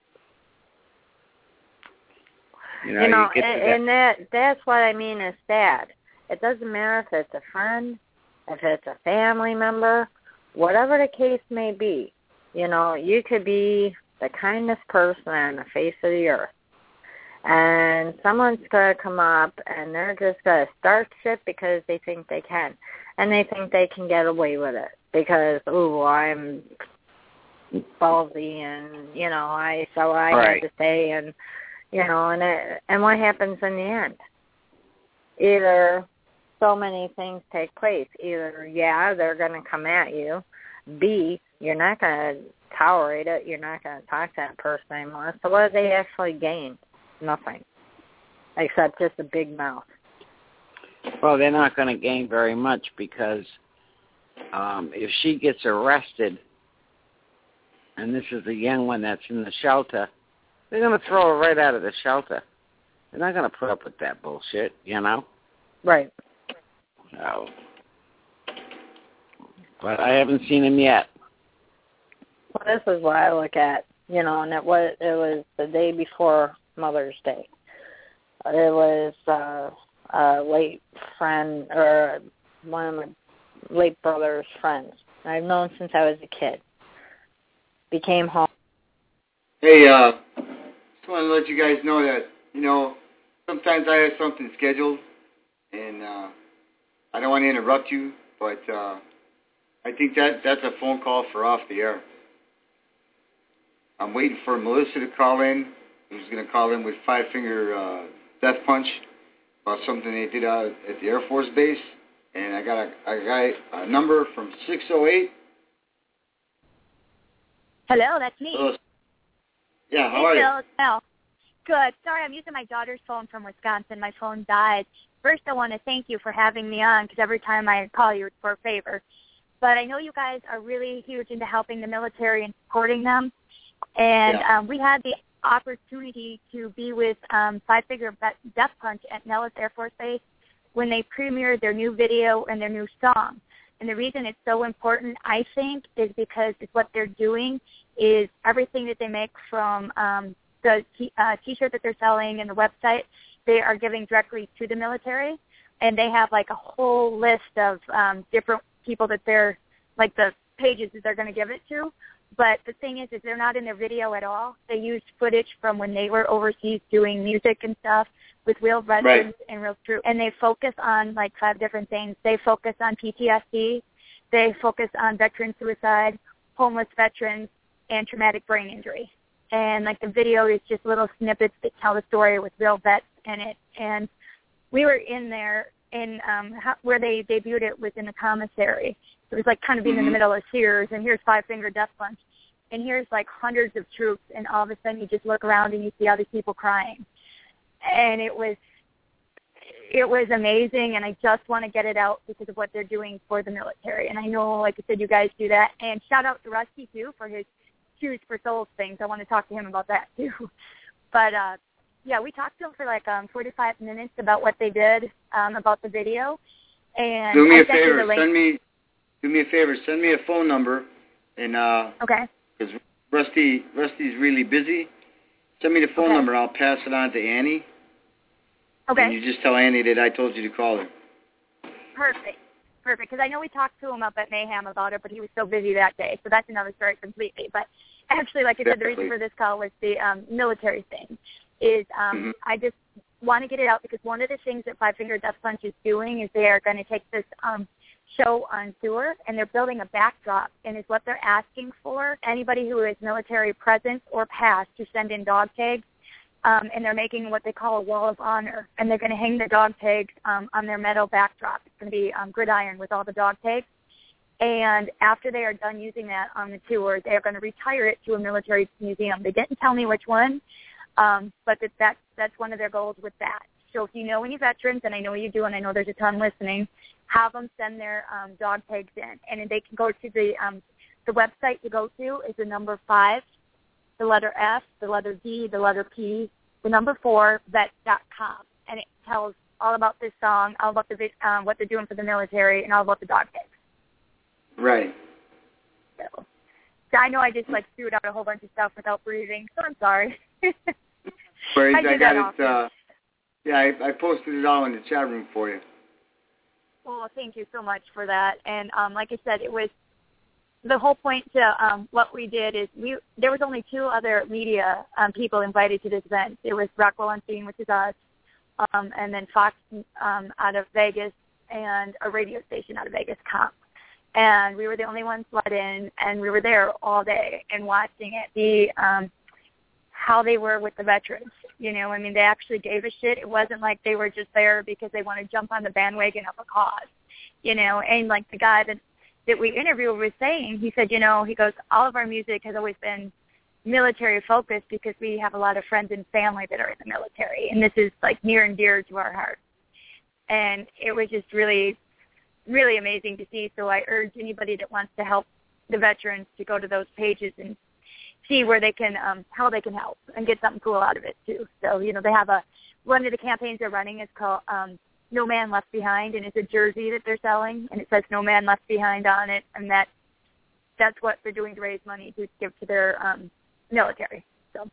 You know, you know you get and, to that. and that that's what I mean is sad. It doesn't matter if it's a friend, if it's a family member, whatever the case may be. You know, you could be the kindest person on the face of the earth. And someone's going to come up and they're just going to start shit because they think they can. And they think they can get away with it because, ooh, I'm ballsy and, you know, I so I right. had to say and, you know, and it, and what happens in the end? Either so many things take place. Either, yeah, they're going to come at you. B, you're not going to tolerate it. You're not going to talk to that person anymore. So what do they actually gain? Nothing, except just a big mouth. Well, they're not going to gain very much because um, if she gets arrested, and this is the young one that's in the shelter, they're going to throw her right out of the shelter. They're not going to put up with that bullshit, you know? Right. So, but I haven't seen him yet. Well, this is what I look at, you know, and it was, it was the day before Mother's Day. It was uh, a late friend, or one of my late brother's friends. I've known since I was a kid. Became home. Hey, uh, just want to let you guys know that, you know, sometimes I have something scheduled, and uh, I don't want to interrupt you, but uh, I think that that's a phone call for off the air. I'm waiting for Melissa to call in. Who's going to call in with Five Finger uh, Death Punch about something they did out at the Air Force Base, and I got a, I got a number from six oh eight. Hello, that's me. Hello. Yeah, how hey, are Bill, you? It's Mel. Good. Sorry, I'm using my daughter's phone from Wisconsin. My phone died. First, I want to thank you for having me on, because every time I call you, it's for a favor. But I know you guys are really huge into helping the military and supporting them. And yeah. um, we had the opportunity to be with um, Five Finger Death Punch at Nellis Air Force Base when they premiered their new video and their new song. And the reason it's so important, I think, is because it's what they're doing is everything that they make from um, the t- uh, T-shirt that they're selling and the website, they are giving directly to the military. And they have, like, a whole list of um, different people that they're, like, the pages that they're going to give it to. But the thing is, is they're not in their video at all. They used footage from when they were overseas doing music and stuff with real veterans right. and real troops. And they focus on, like, five different things. They focus on P T S D. They focus on veteran suicide, homeless veterans, and traumatic brain injury. And, like, the video is just little snippets that tell the story with real vets in it. And we were in there, in um, how, where they debuted it was in the commissary. It was like kind of being mm-hmm. in the middle of Sears, and here's Five Finger Death Punch, and here's like hundreds of troops, and all of a sudden you just look around and you see all these people crying, and it was it was amazing, and I just want to get it out because of what they're doing for the military. And I know, like I said, you guys do that, and shout out to Rusty too for his Shoes for Souls things. I want to talk to him about that too. But uh, yeah, we talked to him for like um, forty-five minutes about what they did, um, about the video. And do me I a favor, send me. Do me a favor, send me a phone number, and uh, okay. Because Rusty, Rusty's really busy. Send me the phone okay. number. I'll pass it on to Annie. Okay. And you just tell Annie that I told you to call her. Perfect, perfect. Because I know we talked to him up at Mayhem about it, but he was so busy that day, so that's another story completely. But actually, like I said, the reason for this call was the um, military thing. Is um, mm-hmm. I just want to get it out because one of the things that Five Finger Death Punch is doing is they are going to take this. Um, show on tour, and they're building a backdrop, and is what they're asking for anybody who is military present or past to send in dog tags, um, and they're making what they call a wall of honor, and they're going to hang the dog tags um, on their metal backdrop. It's going to be um, gridiron with all the dog tags, and after they are done using that on the tour, they're going to retire it to a military museum. They didn't tell me which one, um, but that, that that's one of their goals with that. So if you know any veterans, and I know you do, and I know there's a ton listening, have them send their um, dog tags in, and they can go to the um, the website to go to is the number five, the letter F, the letter D, the letter P, the number four, vet dot com, and it tells all about this song, all about the um, what they're doing for the military, and all about the dog tags. Right. So, so I know I just like threw out a whole bunch of stuff without breathing, so I'm sorry. Worries, I, I got it. Uh, yeah, I, I posted it all in the chat room for you. Well, thank you so much for that. And um, like I said, it was the whole point to um, what we did is we there was only two other media um, people invited to this event. It was Rockwell Unseen, which is us, um, and then Fox um, out of Vegas, and a radio station out of Vegas, Comp. And we were the only ones let in, and we were there all day and watching it be um, how they were with the veterans. You know, I mean, they actually gave a shit. It wasn't like they were just there because they want to jump on the bandwagon of a cause, you know. And like the guy that, that we interviewed was saying, he said, you know, he goes, all of our music has always been military focused because we have a lot of friends and family that are in the military. And this is like near and dear to our hearts. And it was just really, really amazing to see. So I urge anybody that wants to help the veterans to go to those pages and see where they can, um, how they can help and get something cool out of it too. So, you know, they have a, one of the campaigns they're running is called um, No Man Left Behind, and it's a jersey that they're selling, and it says No Man Left Behind on it, and that that's what they're doing to raise money to give to their um, military. So,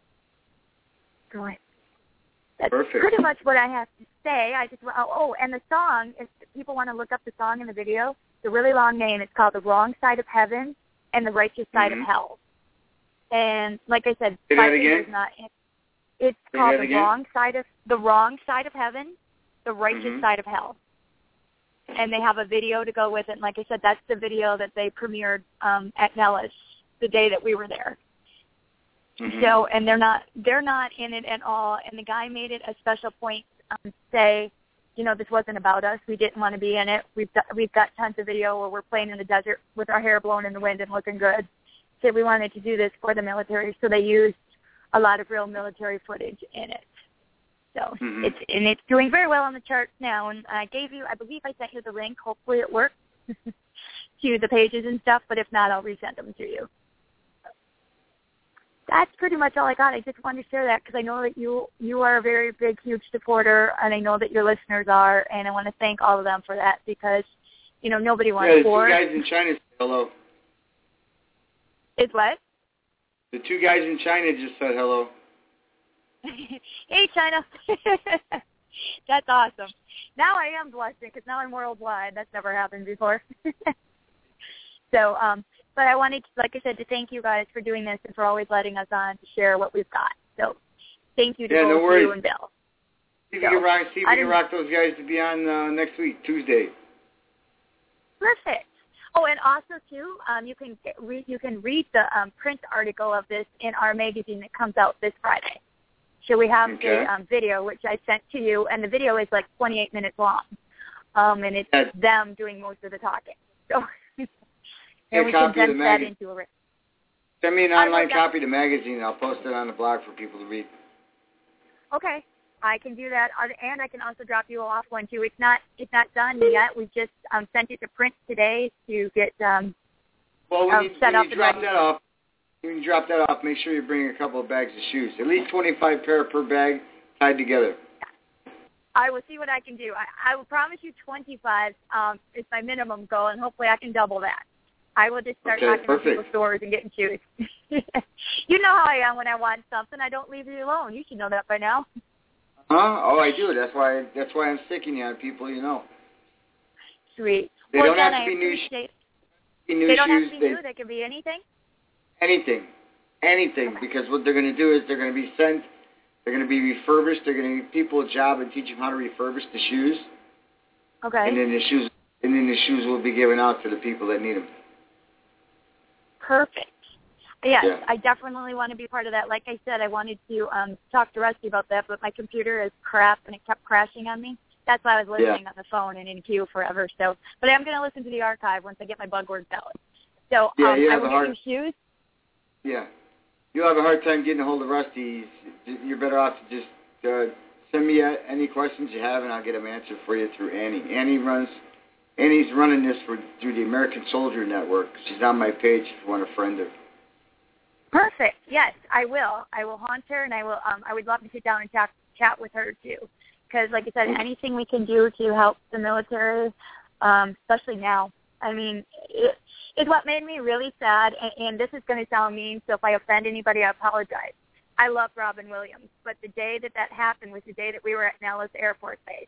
boy, that's Perfect. pretty much what I have to say. I just, oh, oh and the song, if people want to look up the song in the video, it's a really long name. It's called The Wrong Side of Heaven and The Righteous Side mm-hmm. of Hell. And like I said, Say that again? not. It's Say called that the again? wrong side of the wrong side of heaven, the righteous mm-hmm. side of hell. And they have a video to go with it. And like I said, that's the video that they premiered um, at Nellis the day that we were there. Mm-hmm. So, and they're not they're not in it at all. And the guy made it a special point um, to say, you know, this wasn't about us. We didn't want to be in it. We've got, we've got tons of video where we're playing in the desert with our hair blowing in the wind and looking good. So we wanted to do this for the military, so they used a lot of real military footage in it. So mm-hmm. it's and it's doing very well on the charts now. And I gave you, I believe I sent you the link. Hopefully it works to the pages and stuff. But if not, I'll resend them to you. That's pretty much all I got. I just wanted to share that because I know that you you are a very big, huge supporter, and I know that your listeners are, and I want to thank all of them for that because, you know, nobody wants yeah, war. The two guys in China said hello. Is what? The two guys in China just said hello. Hey, China. That's awesome. Now I am blushing because now I'm worldwide. That's never happened before. so, um, but I wanted, to, like I said, to thank you guys for doing this and for always letting us on to share what we've got. So thank you to yeah, both no worries. you and Bill. See if we can rock, see if we can rock those guys to be on uh, next week, Tuesday. Perfect. Oh, and also too, um, you can get, re- you can read the um, print article of this in our magazine that comes out this Friday. So we have okay. the um, video, which I sent to you, and the video is like twenty-eight minutes long. um, and it's yeah. them doing most of the talking. So, and yeah, we copy condense of the that mag- into a. Send me an online copy of the magazine. And I'll post it on the blog for people to read. Okay, I can do that, and I can also drop you off one too. It's not it's not done yet. We just um, sent it to print today to get um, well, when um, you, set when up you and drop ready. that off, when you drop that off, make sure you bring a couple of bags of shoes. At least twenty-five pair per bag tied together. I will see what I can do. I, I will promise you twenty-five um, is my minimum goal, and hopefully I can double that. I will just start Okay, knocking on perfect. people's doors and getting shoes. You know how I am when I want something. I don't leave you alone. You should know that by now. Huh? Oh, I do. That's why. That's why I'm sticking you on people you know. Sweet. They well, don't again, have to I be new, appreciate- be new They don't shoes. have to be they, new. They can be anything. Anything, anything. Okay. Because what they're going to do is they're going to be sent. They're going to be refurbished. They're going to give people a job and teach them how to refurbish the shoes. Okay. And then the shoes. And then the shoes will be given out to the people that need them. Perfect. Yes, Yeah. I definitely want to be part of that. Like I said, I wanted to um, talk to Rusty about that, but my computer is crap and it kept crashing on me. That's why I was listening Yeah. on the phone and in queue forever. So, but I'm going to listen to the archive once I get my bug words out. So Yeah, um, you I have will a get hard- you shoes. Yeah. You'll have a hard time getting a hold of Rusty. You're better off to just uh, send me uh, any questions you have, and I'll get them answered for you through Annie. Annie runs. Annie's running this for through the American Soldier Network. She's on my page if you want to friend her. Perfect. Yes, I will. I will haunt her, and I will. Um, I would love to sit down and chat chat with her too, because, like I said, anything we can do to help the military, um, especially now. I mean, it, it's what made me really sad. And, and this is going to sound mean, so if I offend anybody, I apologize. I love Robin Williams, but the day that that happened was the day that we were at Nellis Air Force Base,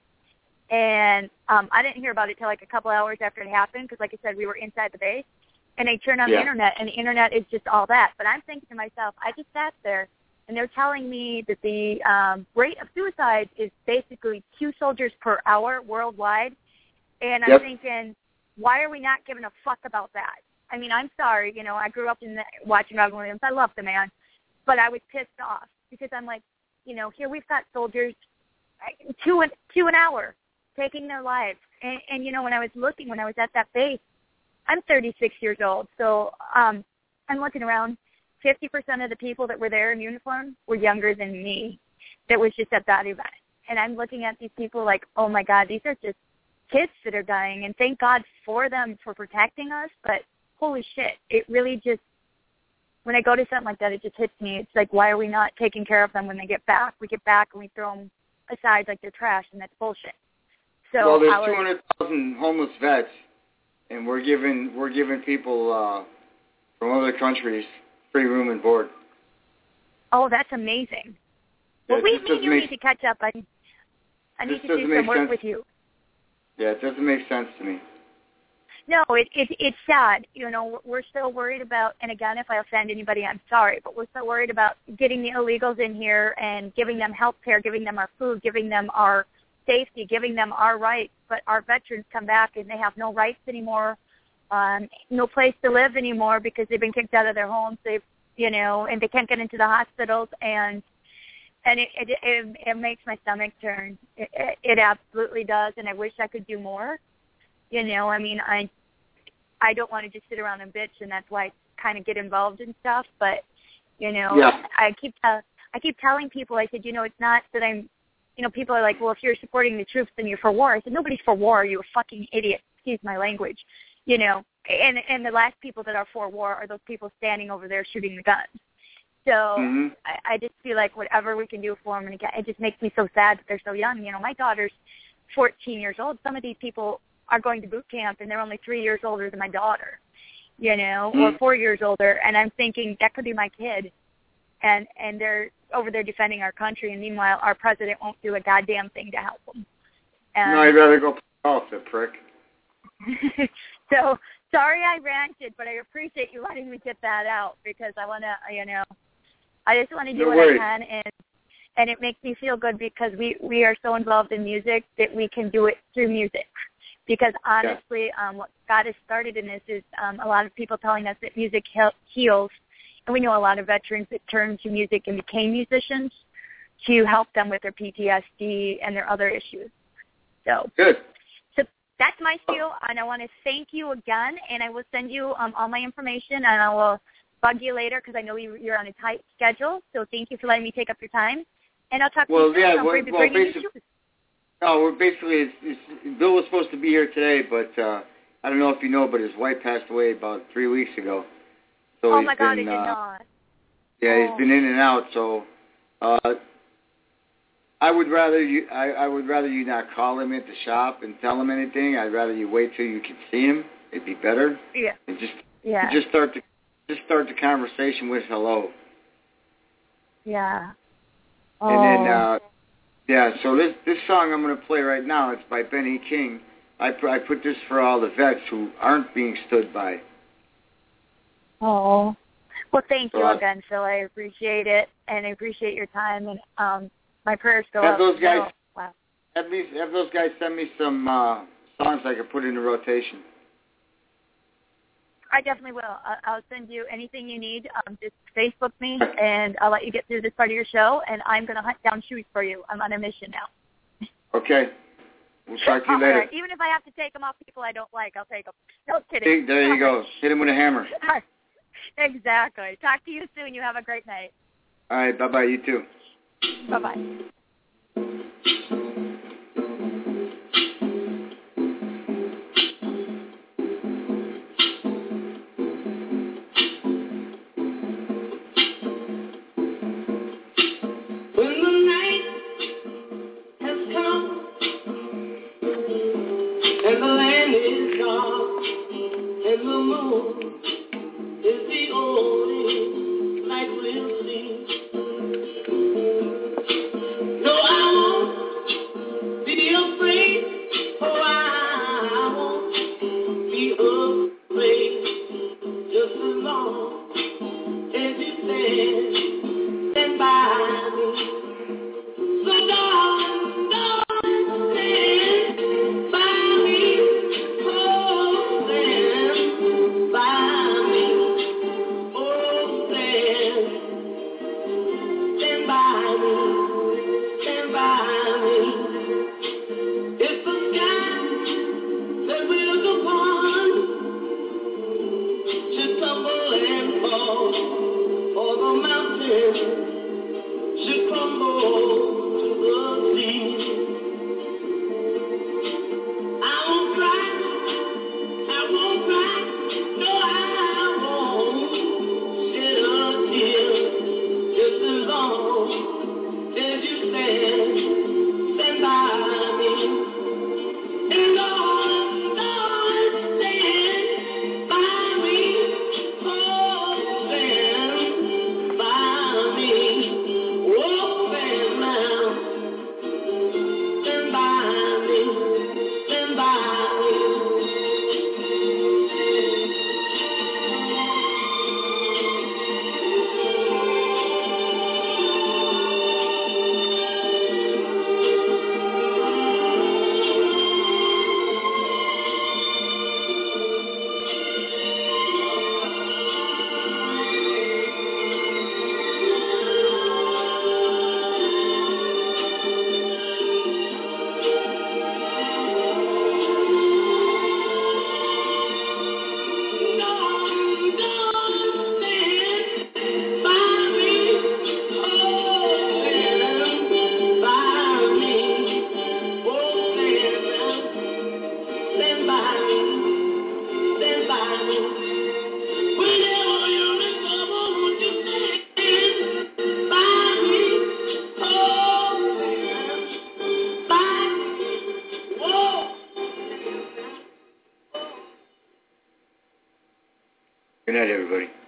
and um, I didn't hear about it till like a couple hours after it happened, because, like I said, we were inside the base. And I turn on Yeah. the internet, and the internet is just all that. But I'm thinking to myself, I just sat there, and they're telling me that the um, rate of suicide is basically two soldiers per hour worldwide. And I'm Yep. thinking, why are we not giving a fuck about that? I mean, I'm sorry. You know, I grew up in the, watching Robin Williams. I love the man. But I was pissed off because I'm like, you know, here we've got soldiers, two an, two an hour, taking their lives. And, and, you know, when I was looking, when I was at that base, I'm thirty-six years old, so um, I'm looking around. fifty percent of the people that were there in uniform were younger than me that was just at that event. And I'm looking at these people like, oh, my God, these are just kids that are dying. And thank God for them for protecting us, but holy shit, it really just, when I go to something like that, it just hits me. It's like, why are we not taking care of them when they get back? We get back and we throw them aside like they're trash, and that's bullshit. So well, there's I was, two hundred thousand homeless vets. And we're giving we're giving people uh, from other countries free room and board. Oh, that's amazing. Yeah, Well, we it just doesn't you make- need to catch up. I, I need This to doesn't do make some work sense. with you. Yeah, it doesn't make sense to me. No, it, it it's sad. You know, we're still worried about, and again, if I offend anybody, I'm sorry, but we're still worried about getting the illegals in here and giving them health care, giving them our food, giving them our safety, giving them our rights. But our veterans come back and they have no rights anymore, um, no place to live anymore because they've been kicked out of their homes. They've, you know, and they can't get into the hospitals, and and it it, it, it makes my stomach turn. It, it, it absolutely does, and I wish I could do more. You know, I mean, I I don't want to just sit around and bitch, and that's why I kind of get involved in stuff. But you know, Yeah. I keep uh, I keep telling people, I said, you know, it's not that I'm, you know, people are like, well, if you're supporting the troops, then you're for war. I said, nobody's for war. You a fucking idiot. Excuse my language. You know, and and the last people that are for war are those people standing over there shooting the guns. So Mm-hmm. I, I just feel like whatever we can do for them, and again, it just makes me so sad that they're so young. You know, my daughter's fourteen years old. Some of these people are going to boot camp, and they're only three years older than my daughter, you know, Mm. or four years older. And I'm thinking that could be my kid. And and they're over there defending our country, and meanwhile, our president won't do a goddamn thing to help them. Um, no, I'd rather go off the prick. So sorry I ranted, but I appreciate you letting me get that out because I want to, you know, I just want to do No what worries. I can, and and it makes me feel good because we, we are so involved in music that we can do it through music. Because honestly, yeah. um, what got us started in this is um, a lot of people telling us that music heals, and we know a lot of veterans that turned to music and became musicians to help them with their P T S D and their other issues. So good. So, that's my spiel, and I want to thank you again, and I will send you um, all my information, and I will bug you later because I know you, you're on a tight schedule, so thank you for letting me take up your time, and I'll talk well, to you soon. Yeah, I'll well, bring, well, bring you basically, no, we're basically, it's, it's, Bill was supposed to be here today, but uh, I don't know if you know, but his wife passed away about three weeks ago. So oh, he's my God, been, I did uh, not. Yeah, oh. he's been in and out, so uh, I would rather you I, I would rather you not call him at the shop and tell him anything. I'd rather you wait till you can see him. It'd be better. Yeah. And just yeah. just start the just start the conversation with hello. Yeah. Oh. And then uh, yeah, so this this song I'm going to play right now, it's by Benny King. I put, I put this for all the vets who aren't being stood by. Oh. Well, thank you so, uh, again, Phil. I appreciate it, and I appreciate your time, and um, my prayers go have up. those guys oh, wow. have me have those guys send me some uh, songs I can put in the rotation. I definitely will. I'll, I'll send you anything you need. Um, just Facebook me, and I'll let you get through this part of your show, and I'm going to hunt down shoes for you. I'm on a mission now. Okay. We'll talk to you All later. right. Even if I have to take them off people I don't like, I'll take them. No kidding. See, there you go. Hit him with a hammer. Exactly. Talk to you soon. You have a great night. All right. Bye-bye. You too. Bye-bye. And the land is dark, and the moon is the only light we'll see. No, I won't be afraid, oh, I won't be afraid, just as long as you stand, stand by me. So darling, darling, stand by me, oh, stand by me, oh, stand, stand by me, stand by me. It's the sky that we're upon should tumble and fall, or the mountain should crumble. I won't cry, I won't cry, no, I won't shed a tear, just as long as you stand, stand by me. And Lord, Lord, stand by me, oh, stand by me, oh, stand now. Stand by me, stand by me. Good night, everybody.